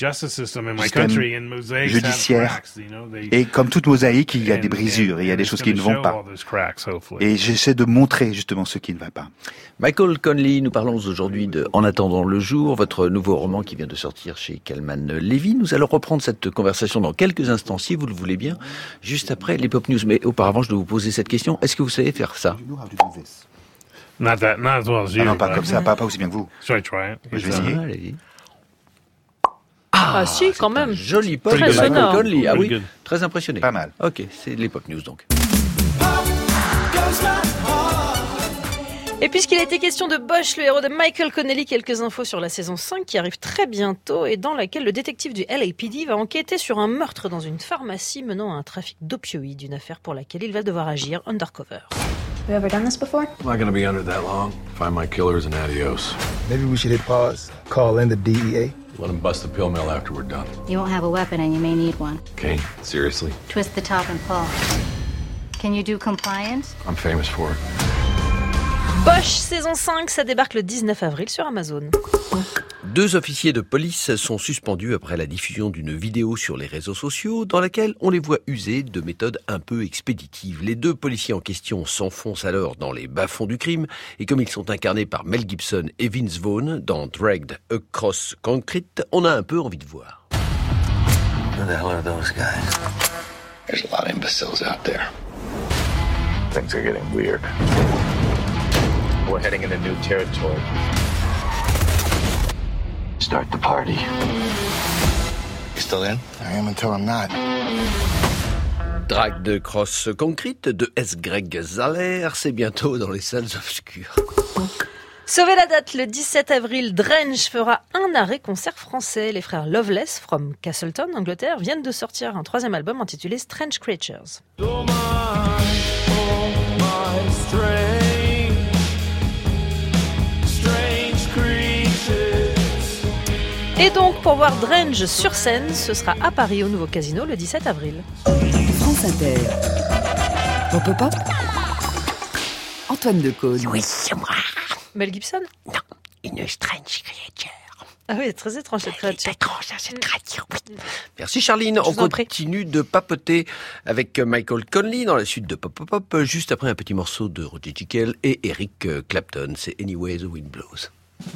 Speaker 4: judiciaire. Et comme toute mosaïque, il y a des brisures, il y a des choses qui ne vont pas. Et j'essaie de montrer justement ce qui ne va pas.
Speaker 1: Michael Connelly, nous parlons aujourd'hui de En attendant le jour, votre nouveau roman qui vient de sortir chez Calman Levy. Nous allons reprendre cette conversation dans quelques instants, si vous le voulez bien, juste après les Pop News. Mais auparavant, je dois vous poser cette question. Est-ce que vous savez faire ça?
Speaker 3: Not as well as you.
Speaker 4: Non, pas comme ça, pas aussi bien que vous.
Speaker 3: Should I try it?
Speaker 4: Je vais essayer.
Speaker 1: Allez-y.
Speaker 5: Ah si, quand même.
Speaker 1: Joli pop de Michael Connelly. Ah oui, très impressionné.
Speaker 4: Pas mal.
Speaker 1: Ok, c'est les Pop News donc.
Speaker 5: Et puisqu'il a été question de Bosch, le héros de Michael Connelly, quelques infos sur la saison 5 qui arrive très bientôt et dans laquelle le détective du LAPD va enquêter sur un meurtre dans une pharmacie menant à un trafic d'opioïdes, une affaire pour laquelle il va devoir agir undercover.
Speaker 11: Have you ever done this before?
Speaker 17: I'm not gonna be under that long. Find my killers and adios.
Speaker 18: Maybe we should hit pause. Call in the DEA.
Speaker 17: Let them bust the pill mill after we're done.
Speaker 19: You won't have a weapon and you may need one.
Speaker 17: Okay, seriously?
Speaker 19: Twist the top and pull. Can you do compliance?
Speaker 17: I'm famous for it.
Speaker 5: Bosch, saison 5, ça débarque le 19 avril sur Amazon.
Speaker 8: 2 officiers de police sont suspendus après la diffusion d'une vidéo sur les réseaux sociaux dans laquelle on les voit user de méthodes un peu expéditives. Les 2 policiers en question s'enfoncent alors dans les bas-fonds du crime et comme ils sont incarnés par Mel Gibson et Vince Vaughn dans Dragged Across Concrete, on a un peu envie de voir.
Speaker 10: Who the hell are those guys?
Speaker 9: There's a lot of imbeciles out there.
Speaker 6: Things are getting weird.
Speaker 14: We're heading into new territory.
Speaker 10: Start the party.
Speaker 9: You still in?
Speaker 18: I am until I'm not.
Speaker 8: Dragged Across Concrete de S. Greg Zahler, c'est bientôt dans les salles obscures.
Speaker 5: Sauvez la date, le 17 avril, Drench fera un arrêt-concert français. Les frères Loveless, from Castleton, Angleterre, viennent de sortir un 3e album intitulé Strange Creatures. Et donc, pour voir Drench sur scène, ce sera à Paris, au Nouveau Casino, le 17 avril.
Speaker 2: France Inter. Pop-up. Antoine Decaune.
Speaker 8: Oui, c'est moi.
Speaker 5: Mel Gibson?
Speaker 8: Non, une strange creature.
Speaker 5: Ah oui, très étrange cette créature.
Speaker 8: Étrange cette créature, oui. Merci Charline, on continue de papoter avec Michael Connelly dans la suite de Pop Pop, juste après un petit morceau de Roger Jekyll et Eric Clapton, c'est Anyway the Wind Blows.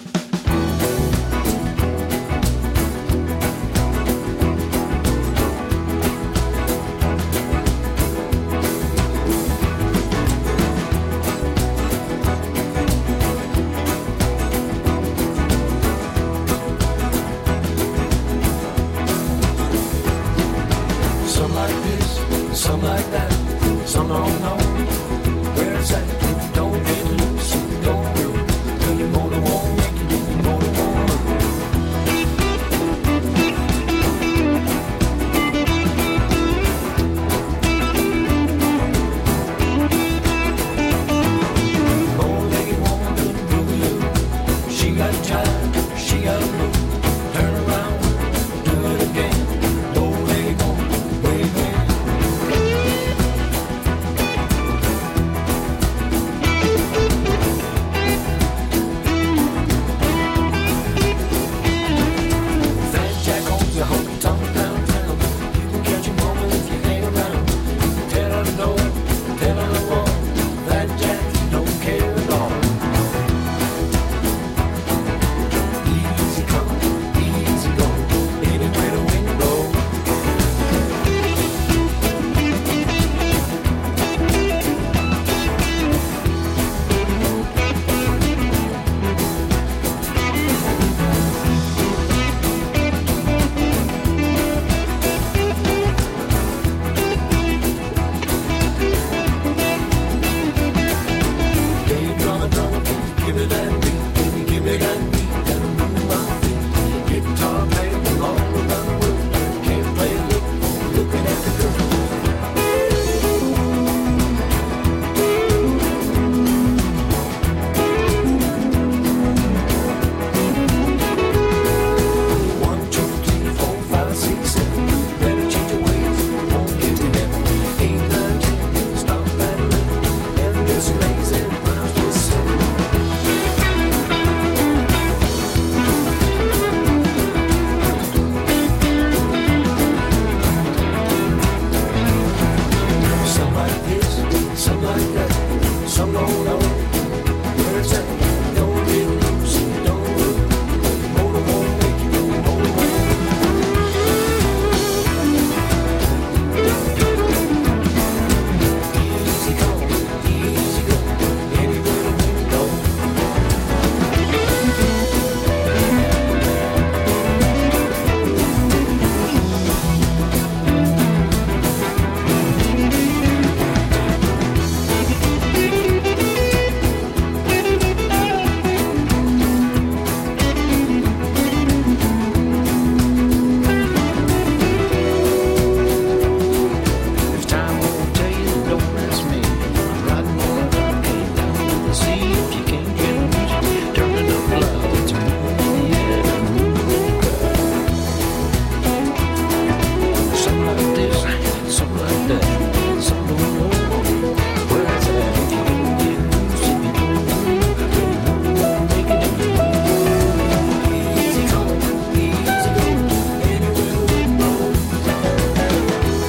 Speaker 16: Some like that, some don't know. Where's that? Don't get loose, don't do. Do you motor one, do you motor one? Bow-legged woman couldn't boogaloo. She got time, she got blue. Turn around, do it again. Bow-legged woman, wave, wave.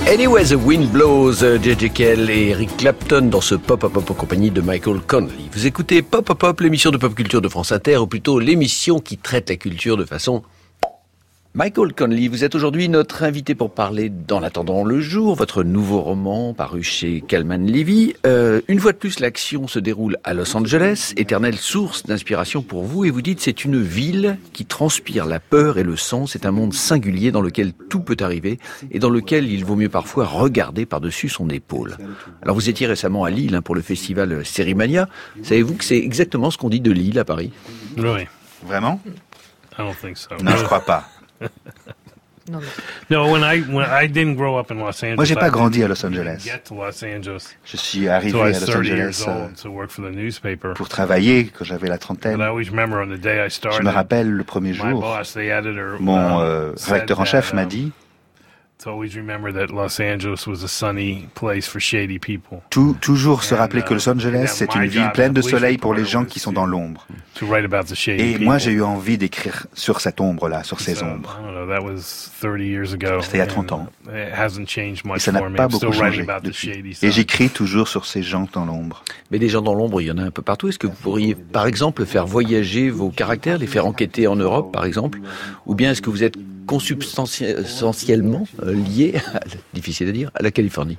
Speaker 8: Anyway the Wind Blows, J.J. Cale et Eric Clapton dans ce Pop Pop Pop en compagnie de Michael Connelly. Vous écoutez Pop Pop Pop, l'émission de pop culture de France Inter, ou plutôt l'émission qui traite la culture de façon... Michael Connelly, vous êtes aujourd'hui notre invité pour parler d'En attendant le jour, votre nouveau roman paru chez Calman Levy. Une fois de plus, l'action se déroule à Los Angeles, éternelle source d'inspiration pour vous, et vous dites c'est une ville qui transpire la peur et le sang, c'est un monde singulier dans lequel tout peut arriver et dans lequel il vaut mieux parfois regarder par-dessus son épaule. Alors vous étiez récemment à Lille pour le festival Sérimania. Savez-vous que c'est exactement ce qu'on dit de Lille à Paris?
Speaker 3: Oui.
Speaker 4: Vraiment?
Speaker 3: I don't think so.
Speaker 4: Non, je crois pas.
Speaker 3: No, when I didn't grow up in Los Angeles.
Speaker 4: Moi, j'ai pas grandi à Los Angeles. Je suis arrivé à Los Angeles pour travailler quand j'avais la trentaine. Je me rappelle le premier jour, mon rédacteur en chef m'a dit toujours se rappeler que Los Angeles, c'est une ville pleine de soleil pour les gens qui sont dans l'ombre. Et moi, j'ai eu envie d'écrire sur cette ombre-là, sur ces ombres. C'était il y a 30 ans. Et ça n'a pas beaucoup changé depuis. Et j'écris toujours sur ces gens dans l'ombre.
Speaker 8: Mais des gens dans l'ombre, il y en a un peu partout. Est-ce que vous pourriez, par exemple, faire voyager vos caractères, les faire enquêter en Europe, par exemple? Ou bien est-ce que vous êtes consubstantiellement lié, difficile à dire, à la Californie?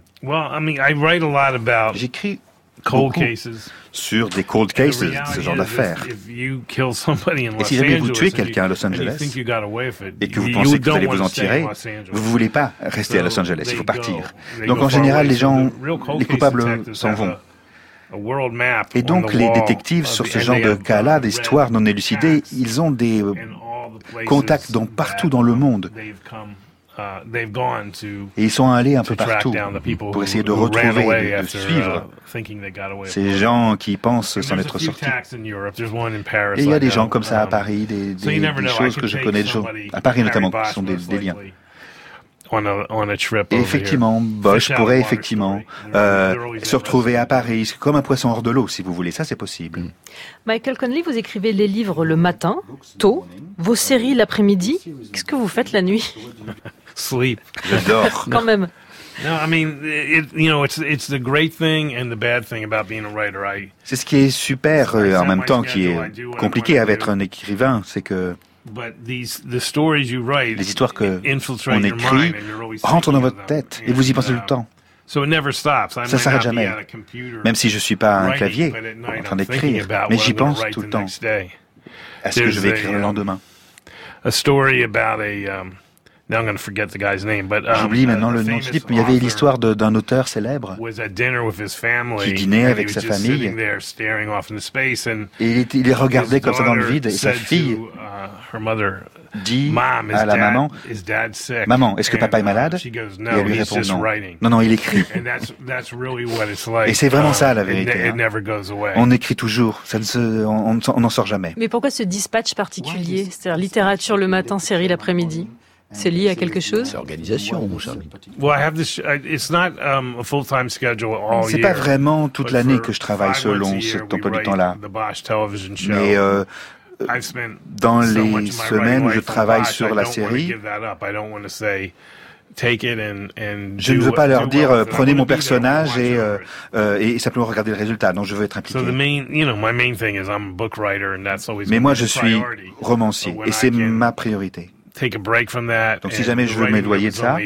Speaker 4: J'écris sur des cold cases, ce genre d'affaires. Et si jamais vous tuez quelqu'un à Los Angeles et que vous pensez que vous allez vous en tirer, vous ne voulez pas rester à Los Angeles, il faut partir. Donc en général, les coupables s'en vont. Et donc les détectives sur ce genre de cas-là, d'histoires non élucidées, ils ont des contacts partout dans le monde. Et ils sont allés un peu partout pour essayer de retrouver, de suivre ces gens qui pensent s'en être sortis. Et il y a des gens comme ça à Paris, des choses que je connais, à Paris notamment, qui sont des liens. Et effectivement, Bosch pourrait effectivement se retrouver à Paris, comme un poisson hors de l'eau, si vous voulez. Ça, c'est possible.
Speaker 5: Michael Connelly, vous écrivez les livres le matin, tôt, vos séries l'après-midi. Qu'est-ce que vous faites la nuit?
Speaker 3: Sleep.
Speaker 4: Je dors.
Speaker 5: Quand même.
Speaker 3: No, I mean, it's the great thing and the bad thing about being a writer.
Speaker 4: C'est ce qui est super, en même temps, qui est compliqué avec être un écrivain, c'est que les histoires qu'on écrit rentrent dans votre tête et vous y pensez tout le temps. Ça ne s'arrête jamais. Même si je ne suis pas à un clavier en train d'écrire, mais j'y pense tout le temps. À ce que je vais écrire le lendemain. J'oublie maintenant le nom du type. Il y avait l'histoire d'un auteur célèbre qui dînait avec sa famille et il les regardait comme ça dans le vide et sa fille dit à la maman, « Maman, est-ce que papa est malade ?» Et elle lui répond non. Non, non, il écrit. Et c'est vraiment ça la vérité. On écrit toujours, on n'en sort jamais.
Speaker 5: Mais pourquoi ce dispatch particulier? C'est-à-dire littérature le matin, série l'après-midi? C'est lié à quelque chose?
Speaker 8: C'est organisation, mon cher ami.
Speaker 4: C'est pas vraiment toute l'année que je travaille selon cet emploi du temps-là. Mais dans les semaines où je travaille sur la série, je ne veux pas leur dire prenez mon personnage et simplement regarder le résultat. Non, je veux être impliqué. Mais moi, je suis romancier et c'est ma priorité. Donc si jamais je veux m'éloigner de ça,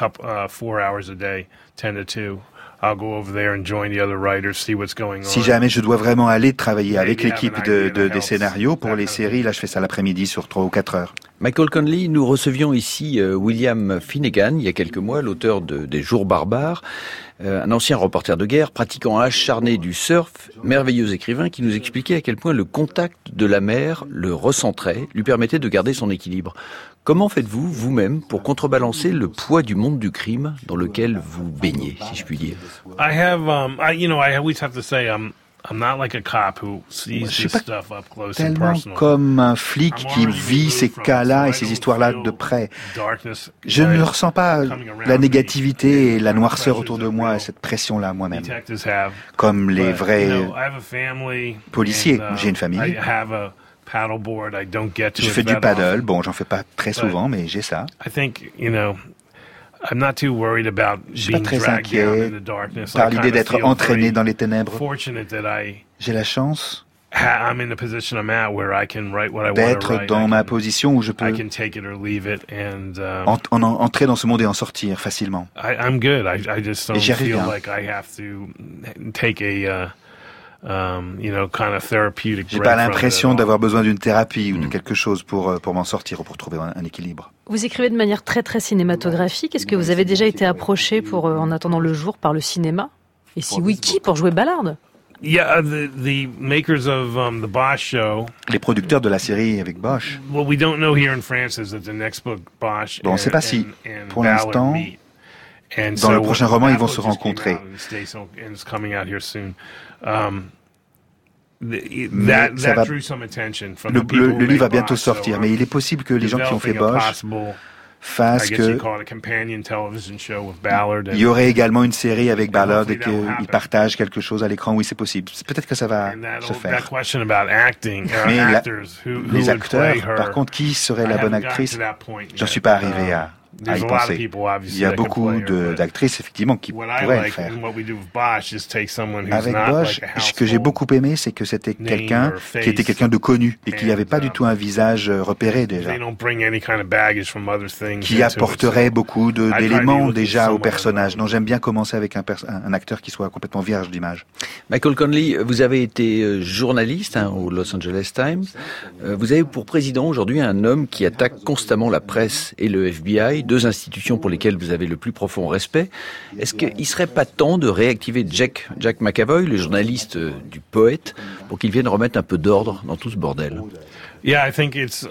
Speaker 4: si jamais je dois vraiment aller travailler avec l'équipe des scénarios pour les séries, là je fais ça l'après-midi sur 3 ou 4 heures.
Speaker 8: Michael Connelly, nous recevions ici William Finnegan, il y a quelques mois, l'auteur des Jours barbares, un ancien reporter de guerre, pratiquant acharné du surf, merveilleux écrivain qui nous expliquait à quel point le contact de la mer le recentrait, lui permettait de garder son équilibre. Comment faites-vous, vous-même, pour contrebalancer le poids du monde du crime dans lequel vous baignez, si je puis dire?
Speaker 4: Je ne suis pas tellement comme un flic qui vit ces cas-là et ces histoires-là de près. Je ne ressens pas la négativité et la noirceur autour de moi et cette pression-là moi-même. Comme les vrais policiers. J'ai une famille. Je fais du paddle. Bon, j'en fais pas très souvent, mais j'ai ça. Je suis pas très inquiet par l'idée d'être entraîné dans les ténèbres. J'ai la chance d'être dans ma position où je peux entrer dans ce monde et en sortir facilement. Et j'y arrive bien. J'ai pas l'impression d'avoir besoin d'une thérapie ou de quelque chose pour m'en sortir ou pour trouver un équilibre.
Speaker 5: Vous écrivez de manière très très cinématographique. Est-ce que vous avez déjà été approché pour En attendant le jour par le cinéma? Et si oui, qui pour jouer Ballard?
Speaker 3: Yeah, the makers of the Bosch show.
Speaker 4: Les producteurs de la série avec Bosch.
Speaker 3: What we don't know here in France is that the next book Bosch.
Speaker 4: Bon, on ne sait pas si, pour l'instant, dans le prochain roman, ils vont se rencontrer. Mais ça va, le livre va bientôt sortir, mais il est possible que les gens qui ont fait Bosch fassent que il y aurait également une série avec Ballard et qu'ils partagent quelque chose à l'écran. Oui, c'est possible. Peut-être que ça va se faire. Mais les acteurs, par contre, qui serait la bonne actrice? J'en suis pas arrivé à y penser. Il y a beaucoup d'actrices, effectivement, qui pourraient le faire. Avec Bosch, ce que j'ai beaucoup aimé, c'est que c'était quelqu'un qui était quelqu'un de connu et qui n'avait pas du tout un visage repéré déjà, qui apporterait beaucoup d'éléments déjà au personnage. Non, j'aime bien commencer avec un acteur qui soit complètement vierge d'image.
Speaker 1: Michael Connelly, vous avez été journaliste au Los Angeles Times. Vous avez pour président aujourd'hui un homme qui attaque constamment la presse et le FBI, deux institutions pour lesquelles vous avez le plus profond respect. Est-ce qu'il ne serait pas temps de réactiver Jack McAvoy, le journaliste du Poète, pour qu'il vienne remettre un peu d'ordre dans tout ce bordel?
Speaker 3: Yeah, I think it's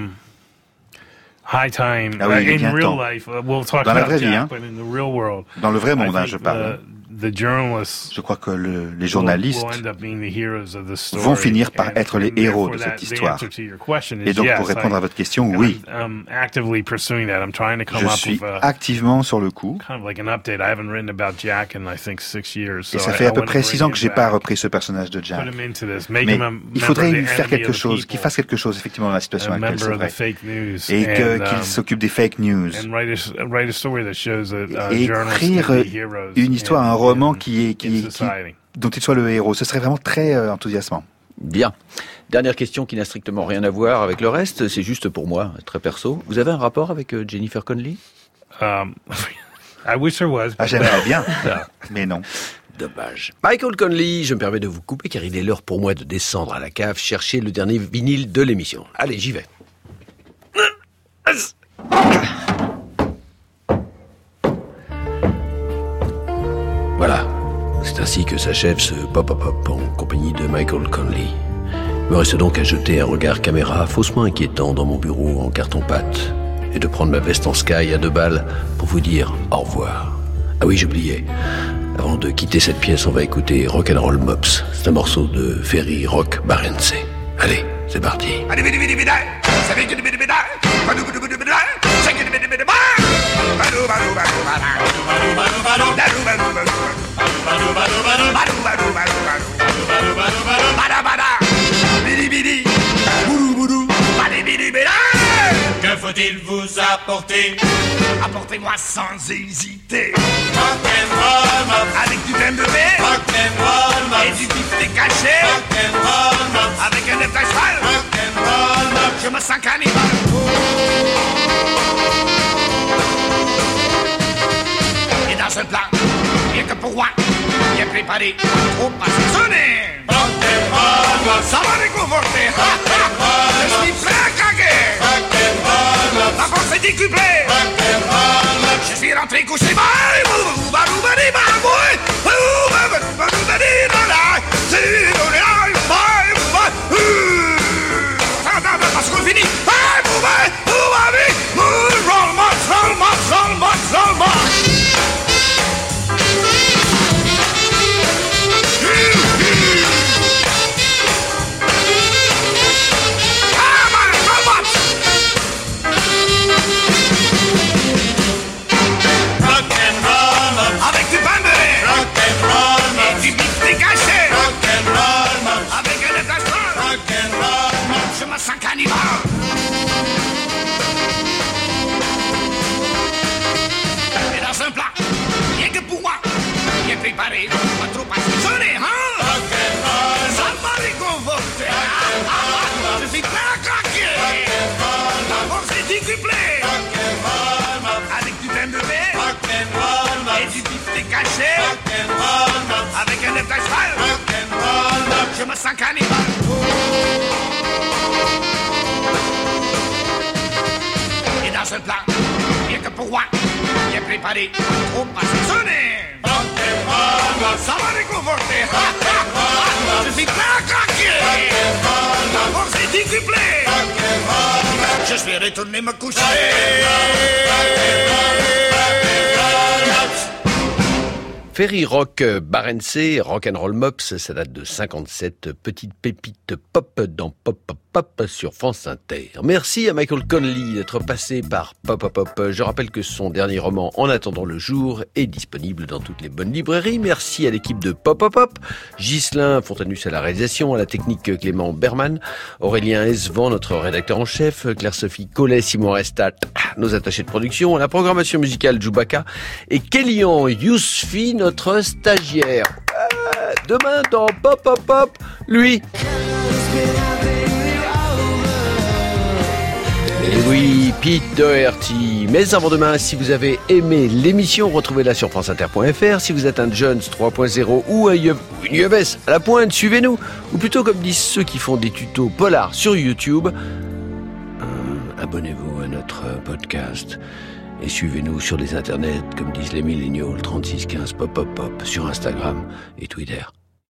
Speaker 3: high time.
Speaker 4: Ah oui, il est bien temps. Dans la vraie vie, dans le vrai monde, je parle. Je crois que les journalistes vont finir par être les héros de cette histoire. Et donc, pour répondre à votre question, oui. Je suis activement sur le coup. Et ça fait à peu près 6 ans que j'ai pas repris ce personnage de Jack. Mais il faudrait lui faire quelque chose, qu'il fasse quelque chose, effectivement, dans la situation actuelle, c'est vrai. Et qu'il s'occupe des fake news. Et écrire une histoire, un roman dont il soit le héros. Ce serait vraiment très enthousiasmant.
Speaker 1: Bien. Dernière question qui n'a strictement rien à voir avec le reste, c'est juste pour moi, très perso. Vous avez un rapport avec Jennifer Connelly?
Speaker 3: I wish there was.
Speaker 4: J'aimerais bien, mais non.
Speaker 8: Dommage. Michael Connelly, je me permets de vous couper car il est l'heure pour moi de descendre à la cave chercher le dernier vinyle de l'émission. Allez, j'y vais. Voilà, c'est ainsi que s'achève ce Pop-Up en compagnie de Michael Connelly. Il me reste donc à jeter un regard caméra faussement inquiétant dans mon bureau en carton-pâte et de prendre ma veste en sky à 2 balles pour vous dire au revoir. Ah oui, j'oubliais. Avant de quitter cette pièce, on va écouter Rock'n'Roll Mops. C'est un morceau de Ferry Rock Barrense. Allez, c'est parti.
Speaker 16: Que faut-il vous apporter?
Speaker 20: Apportez-moi sans hésiter
Speaker 16: Rock'n'Roll Mops
Speaker 20: avec du thème de baie
Speaker 16: Rock'n'Roll Mops
Speaker 20: et du beefsteak caché
Speaker 16: Rock'n'Roll Mops
Speaker 20: avec un œuf à cheval.
Speaker 16: Rock'n'Roll Mops
Speaker 20: Je me sens cannibale. Et dans ce plat, rien que pour moi, bien préparé, trop assaisonné.
Speaker 16: Rock'n'Roll Mops
Speaker 20: Ça va réconforter. Je suis prêt à craquer.
Speaker 16: Rock'n'Roll Mops
Speaker 20: Ma force est décuplée.
Speaker 16: Rock'n'Roll Mops
Speaker 20: Je suis rentré coucher mal. Parce qu'on finit. préparé, ma troupe a sonné, hein? Ça va réconforter. Je suis prêt à craquer. La force est décuplée. Avec du pain de verre et du beefsteak caché. Avec un œuf à cheval. Je me sens cannibale. Et dans ce plat, rien que pour moi, j'ai préparé trop assaisonné. Ça va réconforter. Je suis prêt à craquer. La force est décuplée. Je suis retourné me coucher.
Speaker 8: Ferry Rock Barentsé, Rock'n'Roll Mops, ça date de 57, petite pépite pop dans Pop Pop Pop sur France Inter. Merci à Michael Connelly d'être passé par Pop Pop Pop. Je rappelle que son dernier roman, En attendant le jour, est disponible dans toutes les bonnes librairies. Merci à l'équipe de Pop Pop Pop, Ghislain Fontanus à la réalisation, à la technique Clément Berman, Aurélien Esvan, notre rédacteur en chef, Claire-Sophie Collet, Simon Restat, nos attachés de production, à la programmation musicale Djoubaka et Kélian Yousfi, notre stagiaire. Demain dans Pop Pop Pop, lui. Et oui, Pete Doherty. Mais avant demain, si vous avez aimé l'émission, retrouvez-la sur franceinter.fr. Si vous êtes un Jones 3.0 ou une UEBS à la pointe, suivez-nous. Ou plutôt, comme disent ceux qui font des tutos polars sur YouTube, abonnez-vous à notre podcast. Et suivez-nous sur les internets, comme disent les milléniaux, 3615 pop pop pop, sur Instagram et Twitter.